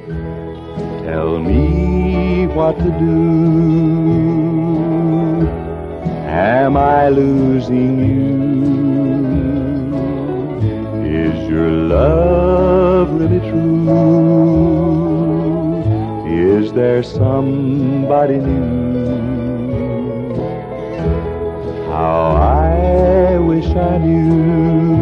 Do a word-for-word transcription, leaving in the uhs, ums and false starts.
Tell me what to do. Am I losing you? Is your love really true? Is there somebody new? How I wish I knew.